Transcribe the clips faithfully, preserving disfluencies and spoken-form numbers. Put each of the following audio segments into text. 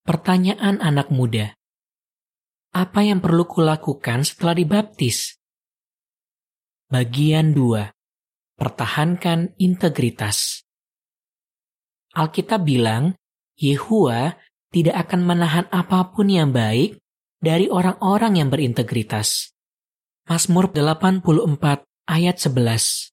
Pertanyaan anak muda. Apa yang perlu kulakukan setelah dibaptis? Bagian dua. Pertahankan integritas. Alkitab bilang, Yehuwa tidak akan menahan apapun yang baik dari orang-orang yang berintegritas. Mazmur delapan puluh empat ayat sebelas.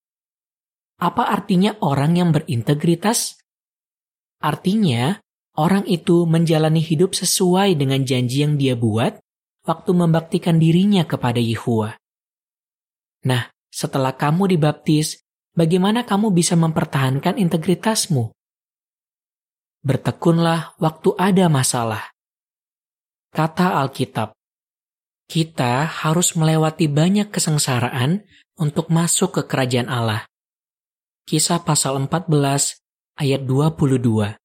Apa artinya orang yang berintegritas? Artinya, orang itu menjalani hidup sesuai dengan janji yang dia buat waktu membaktikan dirinya kepada Yehuwa. Nah, setelah kamu dibaptis, bagaimana kamu bisa mempertahankan integritasmu? Bertekunlah waktu ada masalah. Kata Alkitab, kita harus melewati banyak kesengsaraan untuk masuk ke kerajaan Allah. Kisah pasal empat belas ayat dua puluh dua.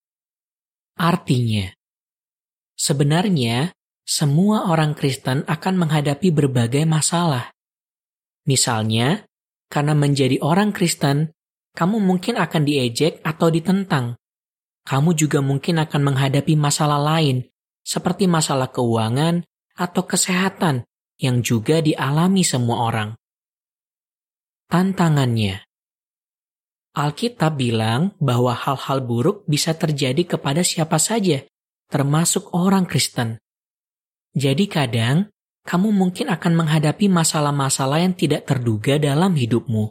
Artinya, sebenarnya semua orang Kristen akan menghadapi berbagai masalah. Misalnya, karena menjadi orang Kristen, kamu mungkin akan diejek atau ditentang. Kamu juga mungkin akan menghadapi masalah lain, seperti masalah keuangan atau kesehatan yang juga dialami semua orang. Tantangannya, Alkitab bilang bahwa hal-hal buruk bisa terjadi kepada siapa saja, termasuk orang Kristen. Jadi kadang, kamu mungkin akan menghadapi masalah-masalah yang tidak terduga dalam hidupmu.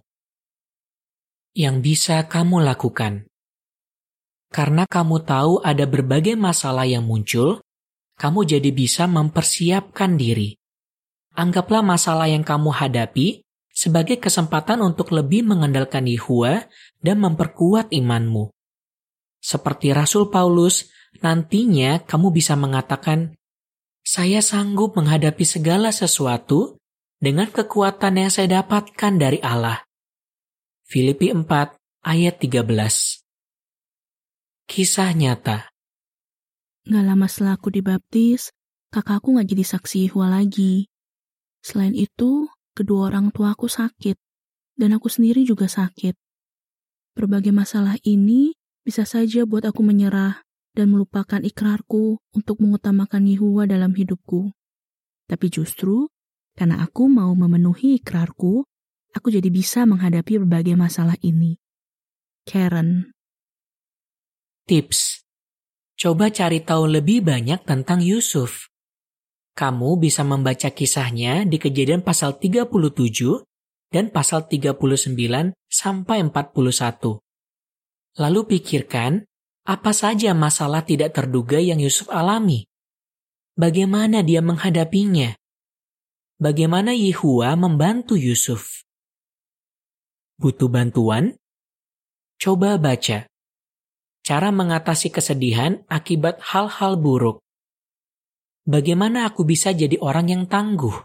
Yang bisa kamu lakukan. Karena kamu tahu ada berbagai masalah yang muncul, kamu jadi bisa mempersiapkan diri. Anggaplah masalah yang kamu hadapi sebagai kesempatan untuk lebih mengandalkan Yehuwa dan memperkuat imanmu. Seperti Rasul Paulus, nantinya kamu bisa mengatakan, saya sanggup menghadapi segala sesuatu dengan kekuatan yang saya dapatkan dari Allah. Filipi empat ayat tiga belas. Kisah nyata. Gak lama setelah aku dibaptis, kakakku gak jadi saksi Yehuwa lagi. Selain itu, kedua orang tuaku sakit, dan aku sendiri juga sakit. Berbagai masalah ini bisa saja buat aku menyerah dan melupakan ikrarku untuk mengutamakan Yehuwa dalam hidupku. Tapi justru, karena aku mau memenuhi ikrarku, aku jadi bisa menghadapi berbagai masalah ini. Karen. Tips. Coba cari tahu lebih banyak tentang Yusuf. Kamu bisa membaca kisahnya di Kejadian pasal tiga puluh tujuh dan pasal tiga puluh sembilan sampai empat puluh satu. Lalu pikirkan, apa saja masalah tidak terduga yang Yusuf alami? Bagaimana dia menghadapinya? Bagaimana Yehuwa membantu Yusuf? Butuh bantuan? Coba baca. Cara mengatasi kesedihan akibat hal-hal buruk. Bagaimana aku bisa jadi orang yang tangguh?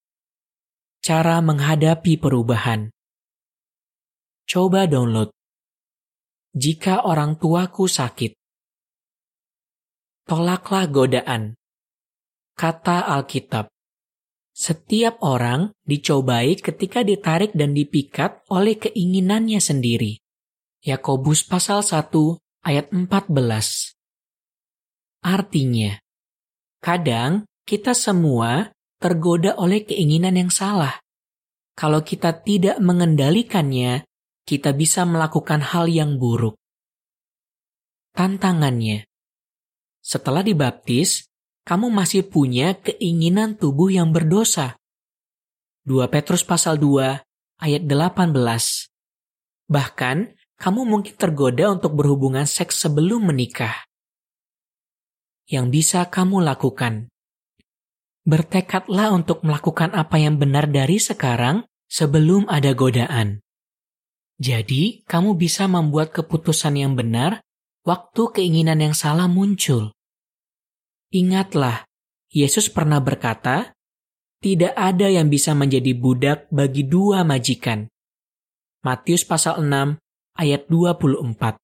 Cara menghadapi perubahan. Coba download. Jika orang tuaku sakit. Tolaklah godaan. Kata Alkitab. Setiap orang dicobai ketika ditarik dan dipikat oleh keinginannya sendiri. Yakobus pasal satu ayat empat belas. Artinya, kadang kita semua tergoda oleh keinginan yang salah. Kalau kita tidak mengendalikannya, kita bisa melakukan hal yang buruk. Tantangannya, setelah dibaptis, kamu masih punya keinginan tubuh yang berdosa. dua Petrus pasal dua ayat delapan belas. Bahkan, kamu mungkin tergoda untuk berhubungan seks sebelum menikah. Yang bisa kamu lakukan. Bertekadlah untuk melakukan apa yang benar dari sekarang sebelum ada godaan. Jadi, kamu bisa membuat keputusan yang benar waktu keinginan yang salah muncul. Ingatlah, Yesus pernah berkata, tidak ada yang bisa menjadi budak bagi dua majikan. Matius pasal enam ayat dua puluh empat.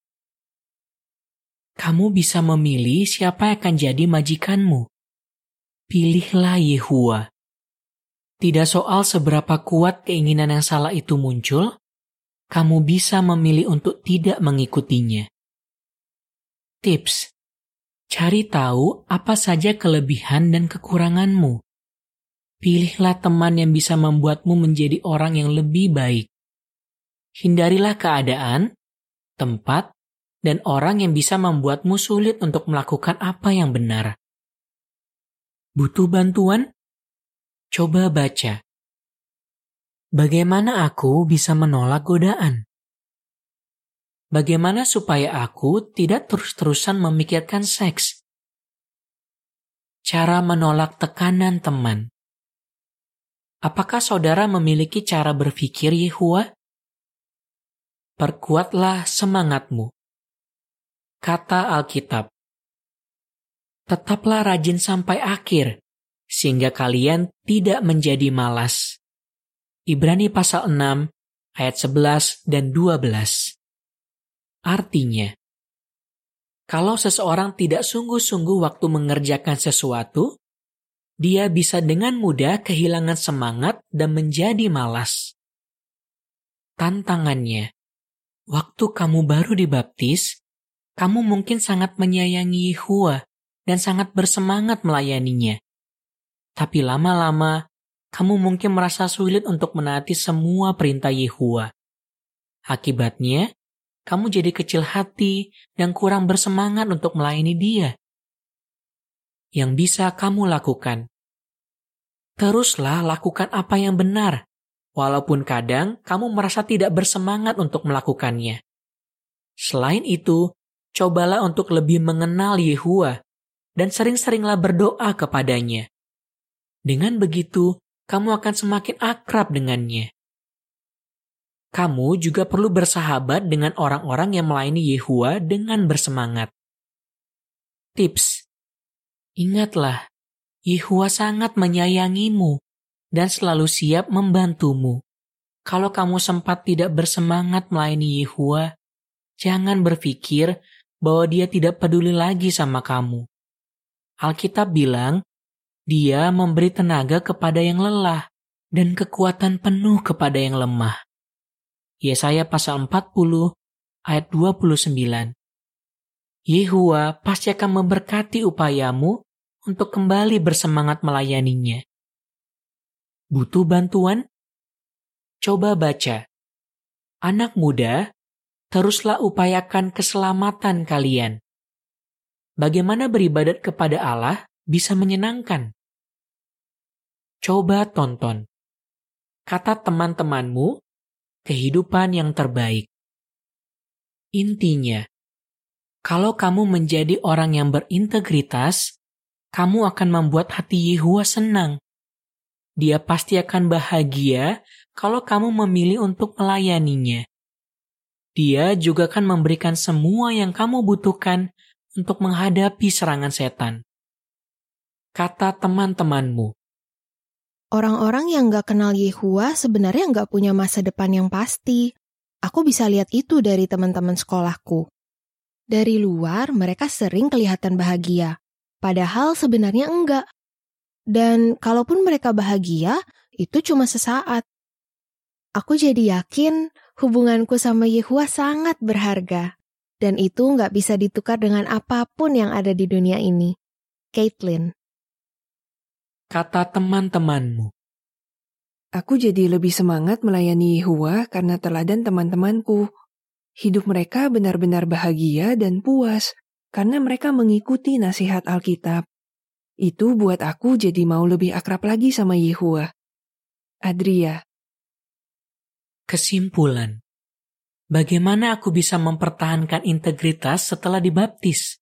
Kamu bisa memilih siapa yang akan jadi majikanmu. Pilihlah Yehuwa. Tidak soal seberapa kuat keinginan yang salah itu muncul, kamu bisa memilih untuk tidak mengikutinya. Tips. Cari tahu apa saja kelebihan dan kekuranganmu. Pilihlah teman yang bisa membuatmu menjadi orang yang lebih baik. Hindarilah keadaan, tempat, dan orang yang bisa membuatmu sulit untuk melakukan apa yang benar. Butuh bantuan? Coba baca. Bagaimana aku bisa menolak godaan? Bagaimana supaya aku tidak terus-terusan memikirkan seks? Cara menolak tekanan teman. Apakah saudara memiliki cara berpikir Yehuwa? Perkuatlah semangatmu. Kata Alkitab. Tetaplah rajin sampai akhir, sehingga kalian tidak menjadi malas. Ibrani pasal enam, ayat sebelas dan dua belas. Artinya, kalau seseorang tidak sungguh-sungguh waktu mengerjakan sesuatu, dia bisa dengan mudah kehilangan semangat dan menjadi malas. Tantangannya, waktu kamu baru dibaptis, kamu mungkin sangat menyayangi Yehuwa dan sangat bersemangat melayaninya. Tapi lama-lama, kamu mungkin merasa sulit untuk menaati semua perintah Yehuwa. Akibatnya, kamu jadi kecil hati dan kurang bersemangat untuk melayani Dia. Yang bisa kamu lakukan, teruslah lakukan apa yang benar, walaupun kadang kamu merasa tidak bersemangat untuk melakukannya. Selain itu, cobalah untuk lebih mengenal Yehuwa dan sering-seringlah berdoa kepadanya. Dengan begitu, kamu akan semakin akrab dengannya. Kamu juga perlu bersahabat dengan orang-orang yang melayani Yehuwa dengan bersemangat. Tips: ingatlah, Yehuwa sangat menyayangimu dan selalu siap membantumu. Kalau kamu sempat tidak bersemangat melayani Yehuwa, jangan berpikir bahwa Dia tidak peduli lagi sama kamu. Alkitab bilang, Dia memberi tenaga kepada yang lelah dan kekuatan penuh kepada yang lemah. Yesaya pasal empat puluh ayat dua puluh sembilan. Yehuwa pasti akan memberkati upayamu untuk kembali bersemangat melayaninya. Butuh bantuan? Coba baca. Anak muda, teruslah upayakan keselamatan kalian. Bagaimana beribadat kepada Allah bisa menyenangkan? Coba tonton. Kata teman-temanmu, kehidupan yang terbaik. Intinya, kalau kamu menjadi orang yang berintegritas, kamu akan membuat hati Yehuwa senang. Dia pasti akan bahagia kalau kamu memilih untuk melayaninya. Dia juga akan memberikan semua yang kamu butuhkan untuk menghadapi serangan setan. Kata teman-temanmu. Orang-orang yang gak kenal Yehuwa sebenarnya gak punya masa depan yang pasti. Aku bisa lihat itu dari teman-teman sekolahku. Dari luar, mereka sering kelihatan bahagia. Padahal sebenarnya enggak. Dan kalaupun mereka bahagia, itu cuma sesaat. Aku jadi yakin hubunganku sama Yehuwa sangat berharga. Dan itu gak bisa ditukar dengan apapun yang ada di dunia ini. Caitlin. Kata teman-temanmu. Aku jadi lebih semangat melayani Yehuwa karena teladan teman-temanku. Hidup mereka benar-benar bahagia dan puas karena mereka mengikuti nasihat Alkitab. Itu buat aku jadi mau lebih akrab lagi sama Yehuwa. Adria. Kesimpulan. Bagaimana aku bisa mempertahankan integritas setelah dibaptis?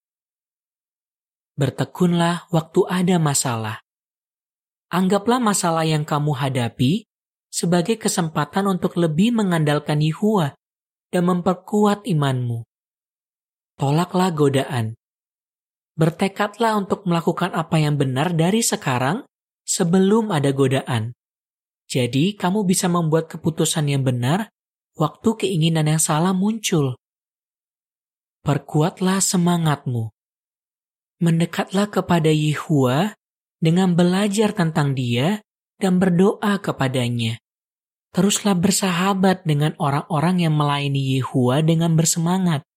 Bertekunlah waktu ada masalah. Anggaplah masalah yang kamu hadapi sebagai kesempatan untuk lebih mengandalkan Yehuwa dan memperkuat imanmu. Tolaklah godaan. Bertekadlah untuk melakukan apa yang benar dari sekarang sebelum ada godaan. Jadi kamu bisa membuat keputusan yang benar waktu keinginan yang salah muncul. Perkuatlah semangatmu. Mendekatlah kepada Yehuwa dengan belajar tentang Dia dan berdoa kepadanya. Teruslah bersahabat dengan orang-orang yang melayani Yehuwa dengan bersemangat.